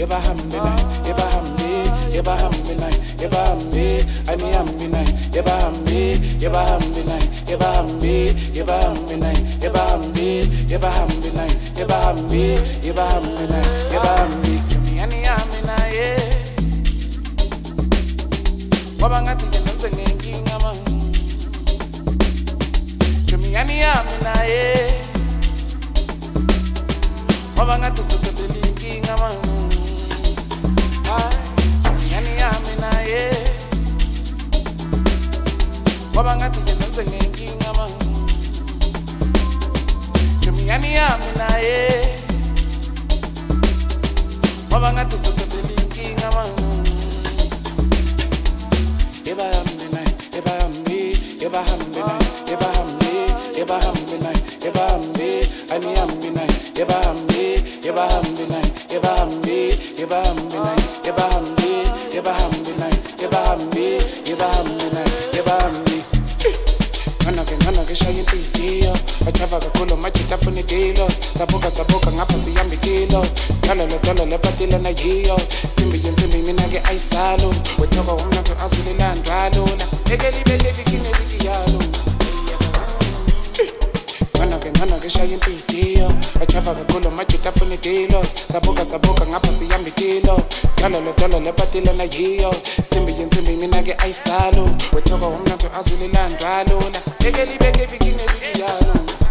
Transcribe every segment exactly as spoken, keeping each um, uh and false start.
yeba hambe naye, yeba hambe, yeba hambe naye, yeba hambe, ani hambe naye, yeba hambe, yeba hambe naye, yeba hambe, yeba hambe naye, yeba hambe, yeba hambe naye, yeba hambe, yeba hambe naye, yeba hambe, ani hambe naye. Ngoba ngathi nje ngize ngenkinga man. Jumi ani hambe naye. Ngoba ngathi usuphethe inkinga man. Yani yami naye ngoba ngathi nje ngize ngenkinga man. Jumi yani yami naye ngoba ngathi usuphethe inkinga man. Yeba hambe naye, yeba hambe, yeba hambe naye, yeba hambe, yeba hambe naye, yeba hambe, ani hambe naye, yeba hambe, yeba hambe naye, yeba hambe, yeba hambe naye, yeba hambe, yeba hambe naye, yeba hambe, yeba hambe naye, yeba hambe. Ngana ke ngana ke shaya impilo, bachava kakhulu majita funa kilos, sabuka sabuka ngapha siyamba kilo, dala lo dala le patila na yiyo, timbi yintimbi mina ke ayisalo, wethoka umntu azulilandwa lula, ekeli beke vikine vikiyalo. Ngana ke ngana ke shaya impilo, bachava kakhulu majita funa kilos, sabuka sabuka ngapha siyamba kilo, dala lo dala le patila na yiyo, timbi yintimbi mina ke ayisalo, wethoka umntu azulilandwa lula, ekeli beke vikine vikiyalo.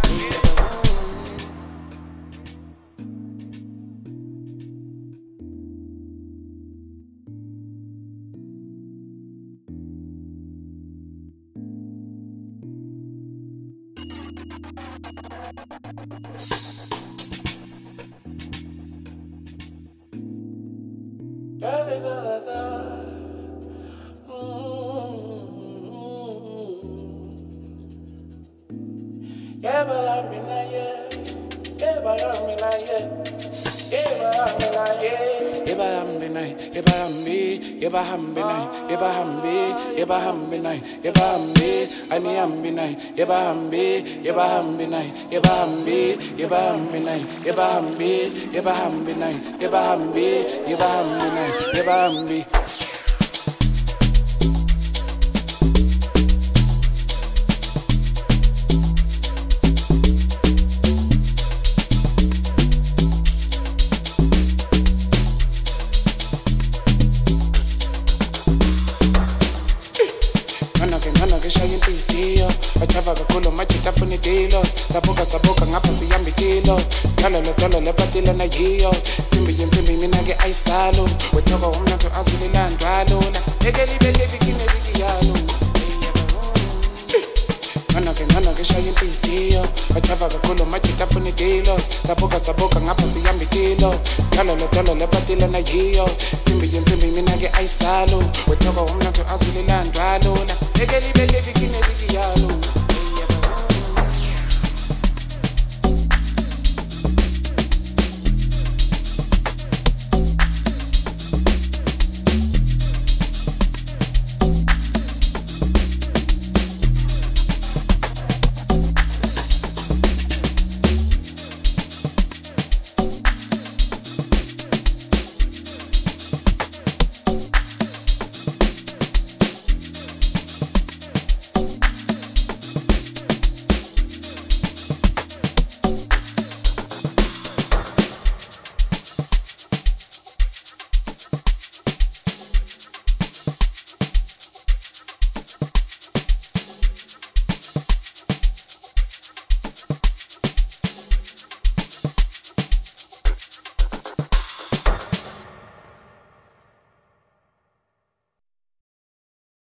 Yeba hambe naye, yeba hambe, yeba hambe naye, yeba hambe, ani hambe naye, yeba hambe, yeba hambe naye, yeba hambe, yeba hambe naye, yeba hambe, yeba hambe naye, yeba hambe, yeba hambe naye, yeba hambe. Sabuka sabuka ngapha siyamba kilo, dala lo dala le patila na yiyo, timbi yintimbi mina ke ayisalo, wethoka umntu azulilandwa lula, ekeli beke vikine vikiyalo. Ngana ke ngana ke shaya impilo, bachava kakhulu majita funa kilos, sabuka sabuka ngapha siyamba kilo, dala lo dala le patila na yiyo, timbi yintimbi mina ke ayisalo, wethoka umntu azulilandwa lula, ekeli beke vikine vikiyalo.